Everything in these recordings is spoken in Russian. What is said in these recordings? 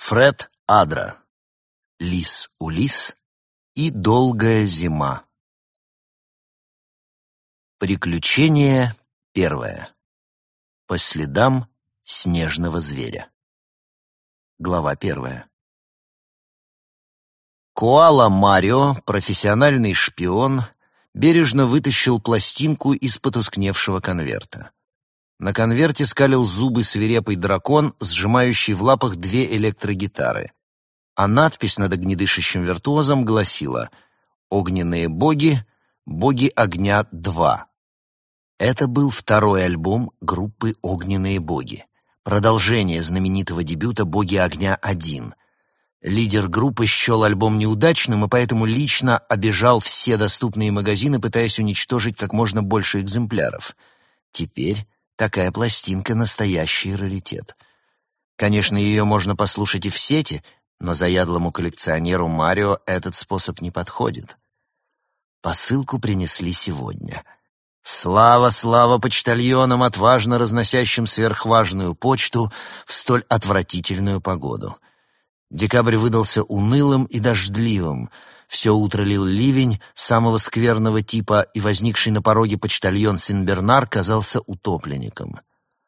Фред Адра. Лис Улис и долгая зима. Приключение первое. По следам снежного зверя. Глава первая. Коала Марио, профессиональный шпион, бережно вытащил пластинку из потускневшего конверта. На конверте скалил зубы свирепый дракон, сжимающий в лапах две электрогитары. А надпись над огнедышащим виртуозом гласила «Огненные боги, боги огня 2». Это был второй альбом группы «Огненные боги», продолжение знаменитого дебюта «Боги огня 1». Лидер группы счел альбом неудачным и поэтому лично обежал все доступные магазины, пытаясь уничтожить как можно больше экземпляров. Теперь такая пластинка — настоящий раритет. Конечно, ее можно послушать и в сети, но заядлому коллекционеру Марио этот способ не подходит. Посылку принесли сегодня. Слава, слава почтальонам, отважно разносящим сверхважную почту в столь отвратительную погоду. Декабрь выдался унылым и дождливым. Все утро лил ливень самого скверного типа, и возникший на пороге почтальон Сен-Бернар казался утопленником.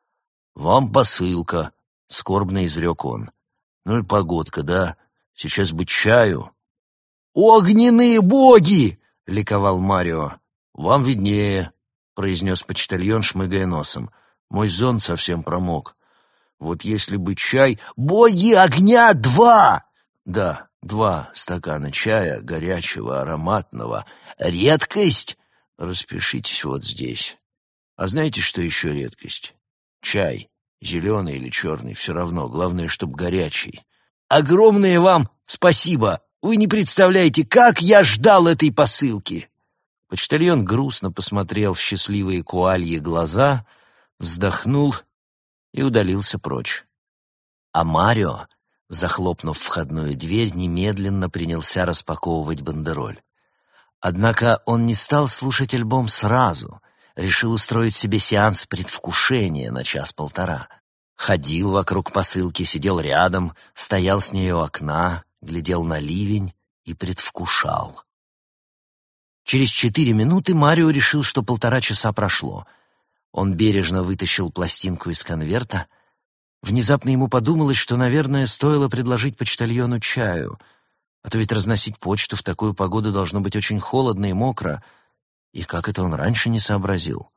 «Вам посылка», — скорбно изрек он. «Ну и погодка, да? Сейчас бы чаю». «Огненные боги!» — ликовал Марио. «Вам виднее», — произнес почтальон, шмыгая носом. «Мой зонт совсем промок. Вот если бы чай...» «Боги огня 2!» «Да, 2 стакана чая, горячего, ароматного. Редкость?» «Распишитесь вот здесь. А знаете, что еще редкость? Чай. Зеленый или черный, все равно. Главное, чтоб горячий». «Огромное вам спасибо! Вы не представляете, как я ждал этой посылки!» Почтальон грустно посмотрел в счастливые коальи глаза, вздохнул и удалился прочь. А Марио, захлопнув входную дверь, немедленно принялся распаковывать бандероль. Однако он не стал слушать альбом сразу, решил устроить себе сеанс предвкушения на час-полтора. Ходил вокруг посылки, сидел рядом, стоял с ней у окна, глядел на ливень и предвкушал. Через 4 минуты Марио решил, что 1,5 часа прошло. Он бережно вытащил пластинку из конверта. Внезапно ему подумалось, что, наверное, стоило предложить почтальону чаю, а то ведь разносить почту в такую погоду должно быть очень холодно и мокро. И как это он раньше не сообразил?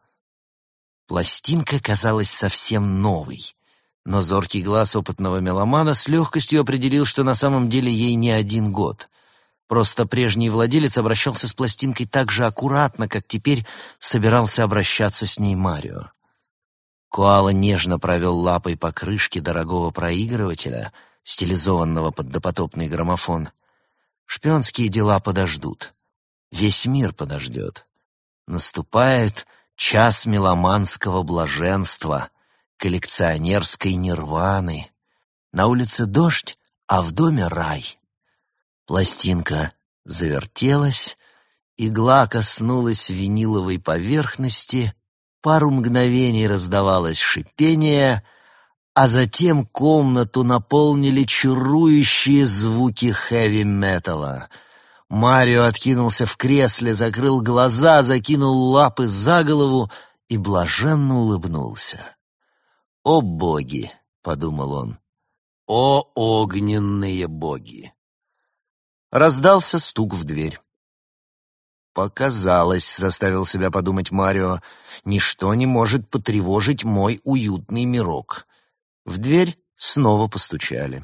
Пластинка казалась совсем новой, но зоркий глаз опытного меломана с легкостью определил, что на самом деле ей не 1 год. Просто прежний владелец обращался с пластинкой так же аккуратно, как теперь собирался обращаться с ней Марио. Коала нежно провел лапой по крышке дорогого проигрывателя, стилизованного под допотопный граммофон. Шпионские дела подождут. Весь мир подождет. Наступает час меломанского блаженства, коллекционерской нирваны. На улице дождь, а в доме рай. Пластинка завертелась, игла коснулась виниловой поверхности, пару мгновений раздавалось шипение, а затем комнату наполнили чарующие звуки хэви-металла. Марио откинулся в кресле, закрыл глаза, закинул лапы за голову и блаженно улыбнулся. «О боги!» — подумал он. «О огненные боги!» Раздался стук в дверь. «Показалось», — заставил себя подумать Марио, — «ничто не может потревожить мой уютный мирок». В дверь снова постучали.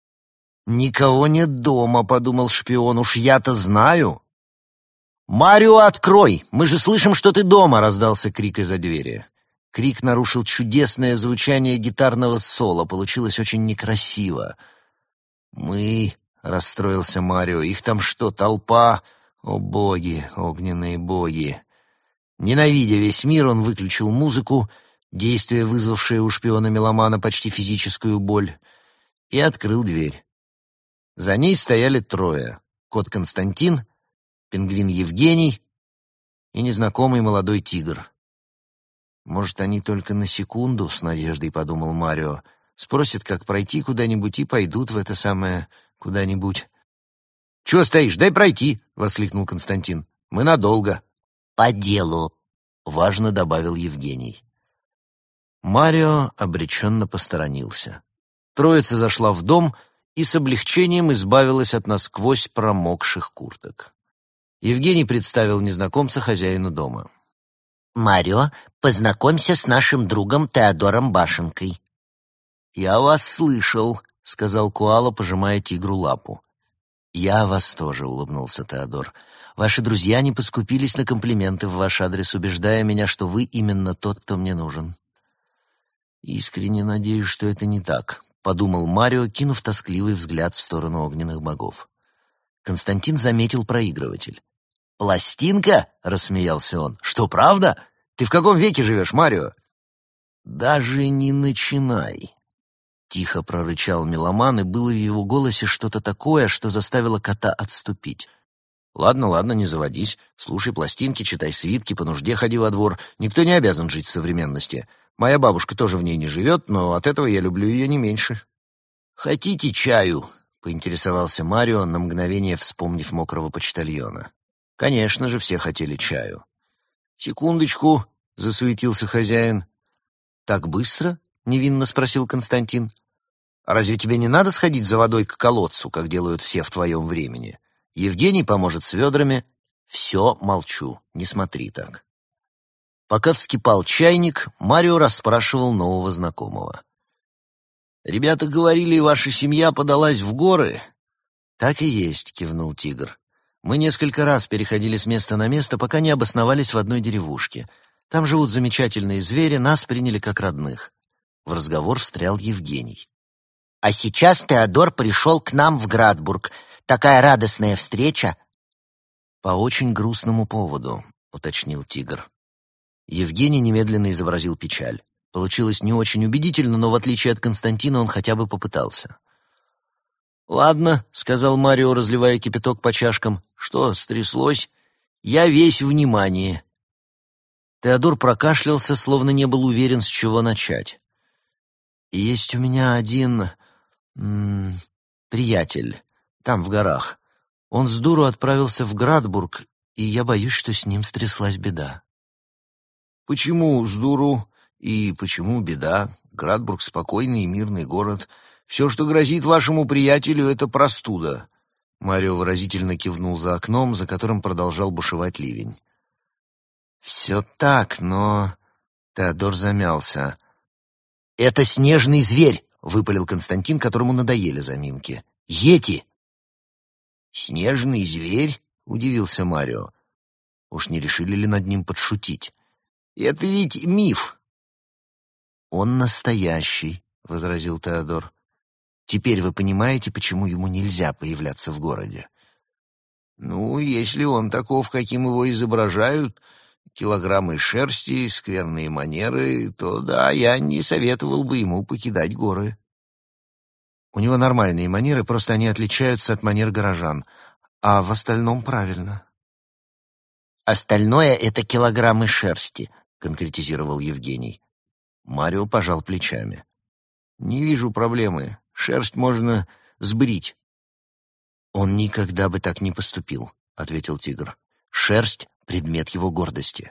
«Никого нет дома», — подумал шпион, — «уж я-то знаю». «Марио, открой! Мы же слышим, что ты дома!» — раздался крик из-за двери. Крик нарушил чудесное звучание гитарного соло, получилось очень некрасиво. «Мы...» — расстроился Марио. «Их там что, толпа? О боги, огненные боги!» Ненавидя весь мир, он выключил музыку, действие, вызвавшее у шпиона-меломана почти физическую боль, и открыл дверь. За ней стояли 3: кот Константин, пингвин Евгений и незнакомый молодой тигр. «Может, они только на секунду?» — с надеждой подумал Марио. Спросят, как пройти куда-нибудь, и пойдут в это самое куда-нибудь. «Чего стоишь? Дай пройти!» — воскликнул Константин. «Мы надолго». «По делу», — важно добавил Евгений. Марио обреченно посторонился. Троица зашла в дом и с облегчением избавилась от насквозь промокших курток. Евгений представил незнакомца хозяину дома. «Марио, познакомься с нашим другом Теодором Башенкой». «Я вас слышал», — сказал Куало, пожимая тигру лапу. «Я вас тоже», — улыбнулся Теодор. «Ваши друзья не поскупились на комплименты в ваш адрес, убеждая меня, что вы именно тот, кто мне нужен». «Искренне надеюсь, что это не так», — подумал Марио, кинув тоскливый взгляд в сторону огненных богов. Константин заметил проигрыватель. «Пластинка?» — рассмеялся он. «Что, правда? Ты в каком веке живешь, Марио?» «Даже не начинай», — тихо прорычал меломан, и было в его голосе что-то такое, что заставило кота отступить. «Ладно, ладно, не заводись. Слушай пластинки, читай свитки, по нужде ходи во двор. Никто не обязан жить в современности. Моя бабушка тоже в ней не живет, но от этого я люблю ее не меньше». «Хотите чаю?» — поинтересовался Марио, на мгновение вспомнив мокрого почтальона. Конечно же, все хотели чаю. «Секундочку», — засуетился хозяин. «Так быстро?» — невинно спросил Константин. «А разве тебе не надо сходить за водой к колодцу, как делают все в твоем времени? Евгений поможет с ведрами». «Все, молчу, не смотри так». Пока вскипал чайник, Марио расспрашивал нового знакомого. «Ребята говорили, ваша семья подалась в горы?» «Так и есть», — кивнул тигр. «Мы несколько раз переходили с места на место, пока не обосновались в одной деревушке. Там живут замечательные звери, нас приняли как родных». В разговор встрял Евгений. «А сейчас Теодор пришел к нам в Градбург. Такая радостная встреча!» «По очень грустному поводу», — уточнил тигр. Евгений немедленно изобразил печаль. Получилось не очень убедительно, но в отличие от Константина он хотя бы попытался. «Ладно», — сказал Марио, разливая кипяток по чашкам. «Что стряслось? Я весь внимание». Теодор прокашлялся, словно не был уверен, с чего начать. «Есть у меня один приятель, там, в горах. Он с дуру отправился в Градбург, и я боюсь, что с ним стряслась беда». «Почему с дуру и почему беда? Градбург — спокойный и мирный город. Все, что грозит вашему приятелю, — это простуда». Марио выразительно кивнул за окном, за которым продолжал бушевать ливень. «Все так, но...» Теодор замялся. «Это снежный зверь!» — выпалил Константин, которому надоели заминки. «Йети!» «Снежный зверь?» — удивился Марио. Уж не решили ли над ним подшутить? «Это ведь миф!» «Он настоящий», — возразил Теодор. «Теперь вы понимаете, почему ему нельзя появляться в городе?» «Ну, если он таков, каким его изображают, килограммы шерсти, скверные манеры, то да, я не советовал бы ему покидать горы». «У него нормальные манеры, просто они отличаются от манер горожан, а в остальном правильно». «Остальное — это килограммы шерсти», — конкретизировал Евгений. Марио пожал плечами. «Не вижу проблемы. Шерсть можно сбрить». «Он никогда бы так не поступил», — ответил тигр. «Шерсть — предмет его гордости».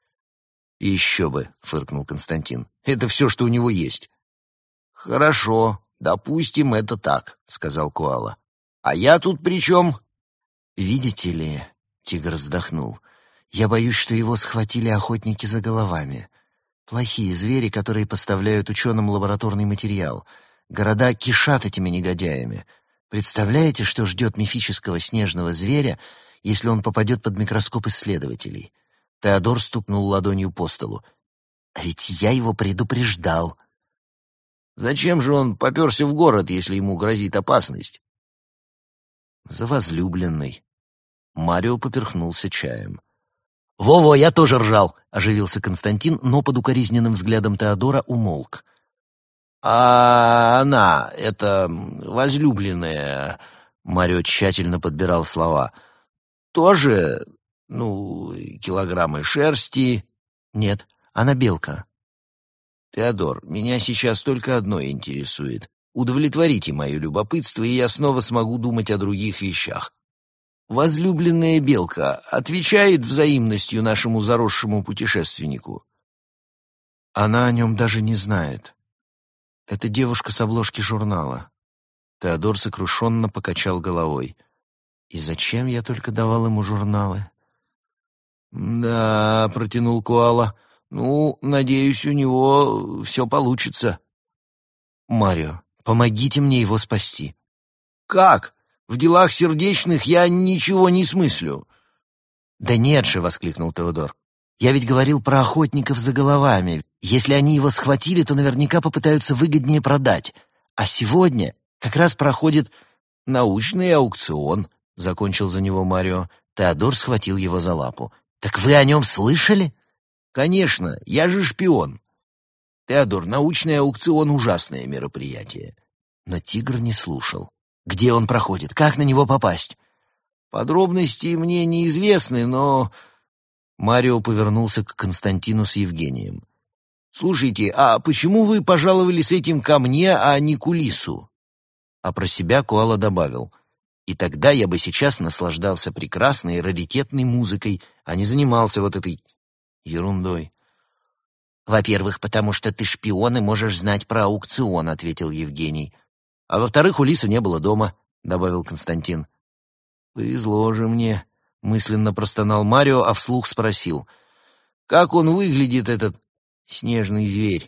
«Еще бы», — фыркнул Константин. «Это все, что у него есть». «Хорошо, допустим, это так», — сказал Куало. «А я тут при чем?» «Видите ли», — тигр вздохнул, — «я боюсь, что его схватили охотники за головами. Плохие звери, которые поставляют ученым лабораторный материал. Города кишат этими негодяями. Представляете, что ждет мифического снежного зверя, если он попадет под микроскоп исследователей?» Теодор стукнул ладонью по столу. «А ведь я его предупреждал». «Зачем же он попёрся в город, если ему грозит опасность?» «За возлюбленной». Марио поперхнулся чаем. «Во-во, я тоже ржал!» — оживился Константин, но под укоризненным взглядом Теодора умолк. «А она, это возлюбленная...» — Марио тщательно подбирал слова. «Тоже, килограммы шерсти...» «Нет, она белка». «Теодор, меня сейчас только одно интересует. Удовлетворите мое любопытство, и я снова смогу думать о других вещах. Возлюбленная белка отвечает взаимностью нашему заросшему путешественнику?» «Она о нем даже не знает. Это девушка с обложки журнала». Теодор сокрушенно покачал головой. «И зачем я только давал ему журналы?» «Да», — протянул Коала, — «ну, надеюсь, у него все получится». «Марио, помогите мне его спасти». «Как? В делах сердечных я ничего не смыслю». «Да нет же», — воскликнул Теодор. «Я ведь говорил про охотников за головами. Если они его схватили, то наверняка попытаются выгоднее продать. А сегодня как раз проходит научный аукцион», — закончил за него Марио. Теодор схватил его за лапу. «Так вы о нем слышали?» «Конечно, я же шпион». «Теодор, научный аукцион — ужасное мероприятие». Но тигр не слушал. «Где он проходит? Как на него попасть?» «Подробности мне неизвестны, но...» Марио повернулся к Константину с Евгением. «Слушайте, а почему вы пожаловали с этим ко мне, а не к Улису?» А про себя Коала добавил: «И тогда я бы сейчас наслаждался прекрасной раритетной музыкой, а не занимался вот этой ерундой». «Во-первых, потому что ты шпион и можешь знать про аукцион», — ответил Евгений. «А во-вторых, Улиса не было дома», — добавил Константин. «Повезло же мне», — мысленно простонал Марио, а вслух спросил: «Как он выглядит, этот снежный зверь?»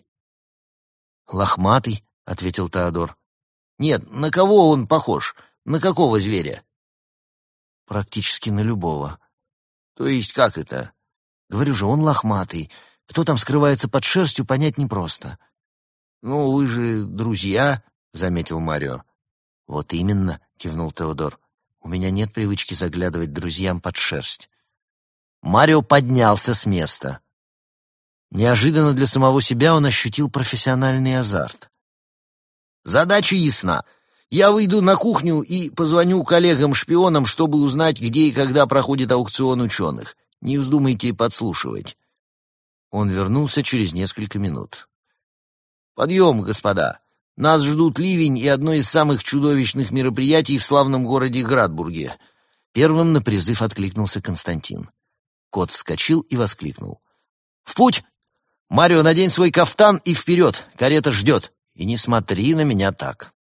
«Лохматый», — ответил Теодор. «Нет, на кого он похож? На какого зверя?» «Практически на любого». «То есть как это?» «Говорю же, он лохматый. Кто там скрывается под шерстью, понять непросто». «Ну, вы же друзья», — заметил Марио. «Вот именно», — кивнул Теодор. «У меня нет привычки заглядывать друзьям под шерсть». Марио поднялся с места. Неожиданно для самого себя он ощутил профессиональный азарт. «Задача ясна. Я выйду на кухню и позвоню коллегам-шпионам, чтобы узнать, где и когда проходит аукцион ученых. Не вздумайте подслушивать». Он вернулся через несколько минут. «Подъем, господа! Нас ждут ливень и одно из самых чудовищных мероприятий в славном городе Градбурге». Первым на призыв откликнулся Константин. Кот вскочил и воскликнул: «В путь! Марио, надень свой кафтан и вперед! Карета ждет! И не смотри на меня так!»